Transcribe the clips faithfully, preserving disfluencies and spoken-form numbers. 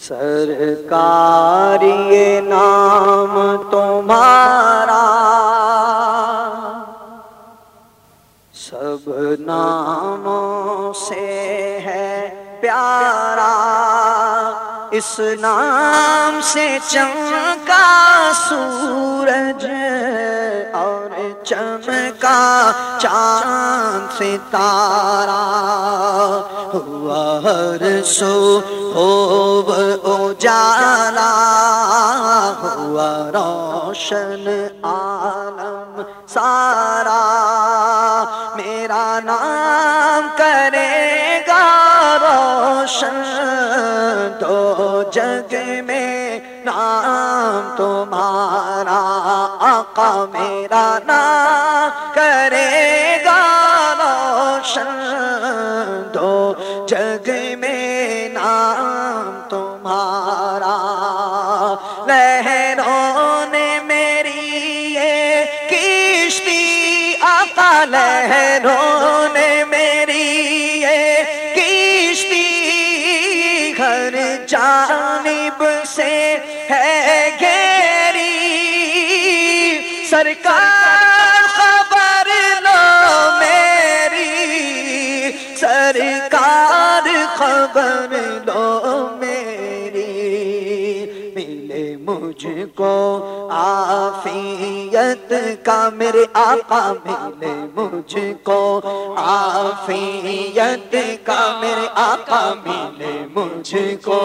سرکار یہ نام تمہارا سب ناموں سے ہے پیارا، اس نام سے چمکا سورج اور چمکا چاند ستارہ، ہوا ہر سو خوب اجالا، ہوا روشن عالم سارا، میرا نام کرے گا روشن تو جگ میں نام تمہارا، آقا میرا نام کرے گا روشن تو جگ میں نام تمہارا، لہروں نے میری یہ کشتی، آقا لہروں نے میری یہ کشتی ہر جانب سے ہے گھیری، سرکار خبر لو میری، سرکار خبر لو میری، ملے مجھ کو عافیت کا میرے آقا، ملے مجھ کو عافیت کا میرے آقا، ملے مجھ کو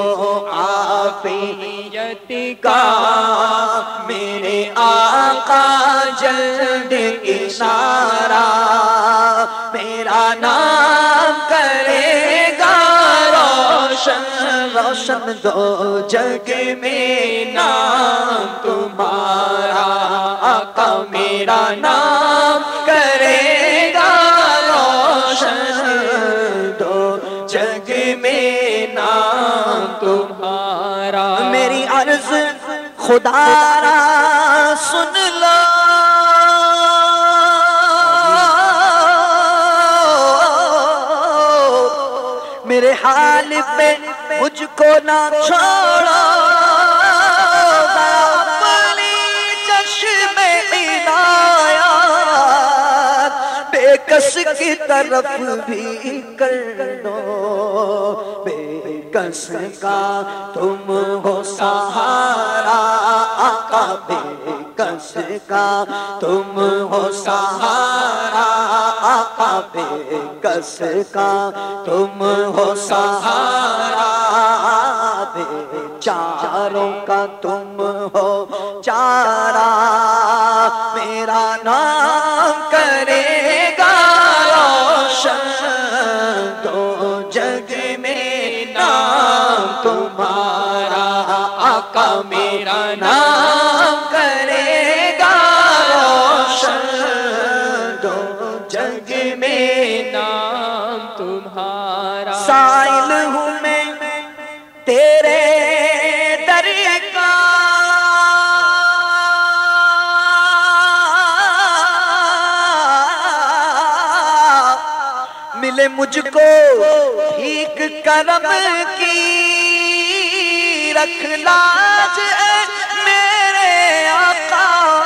عافیت کا میرے آقا، جلد اشارہ میرا نام کرے گا روشن، روشن دو جگ میں نام تمہارا، آقا میرا نام کرے گا روشن دو جگ میں نام تمہارا، میری عرض خدا را سن لو، میرے حال پہ مجھ کو نہ چھوڑو، اپنی چشم عنایت بے کس کی طرف بھی کر دو، بے کس کا تم ہو سہارا، آقا بے کس کا تم ہو سہارا، آقا بے کس کا تم ہو سہارا، بے چاروں کا تم ہو چارہ، میرا نام کرے گا روشن تو جگ میں نام تمہارا، آقا میرا نام کرے گا روشن تو جگ میں نام تمہارا، سائل ہوں میں تیرے در کا، ملے مجھ کو بھیک کرم کی، رکھ لاج اے میرے آقا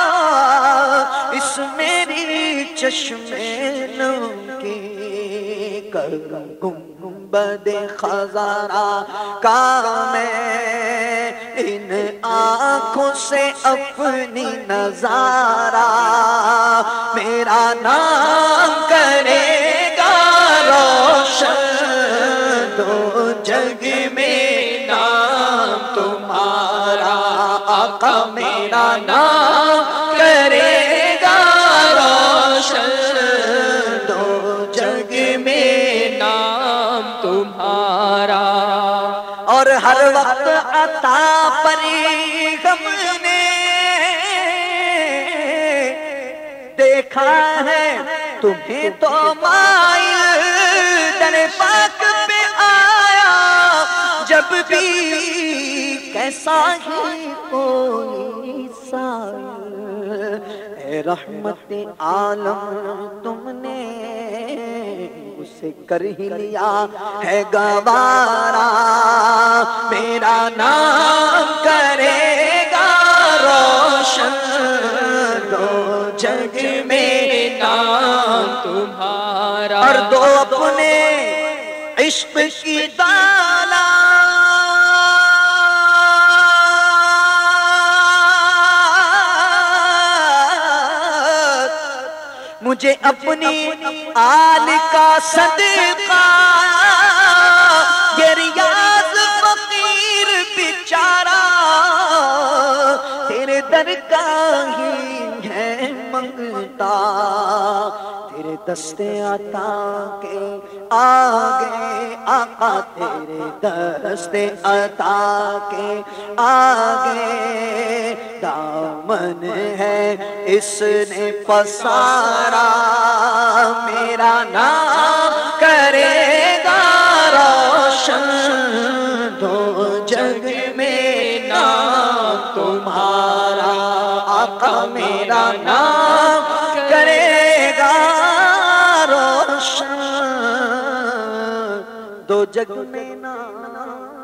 اس میری چشم نم کی، کر گنبد خضرا کا میں ان آنکھوں سے اپنی نظارہ، میرا نام کرے گا روشن تو جگ میں نام تمہارا، آقا میرا نام کرے گا روشن تو جگ میں نام تمہارا، اور ہر وقت عطا پری ہم نے دیکھا ہے تمہیں تو مائل، در پاک پہ آیا جب بھی کیسا ہی کوئی سائل، اے رحمت عالم تم نے اس سے کر ہی لیا ہے گوارا، میرا نام کرے گا روشن دو جگ میں نام تمہارا، اور دو اپنے عشق کی دالات مجھے اپنی آل کا صدقہ، یہ ریاض فقیر بیچارہ تیرے در کا ہی ہے منگتا، تیرے دستے عطا کے آگے آقا، تیرے دستے عطا کے آگے دامن ہے اس نے پسارا، میرا نام کرے گا روشن دو جگ میں نام تمہارا، آقا میرا نام کرے گا روشن دو جگ میں نام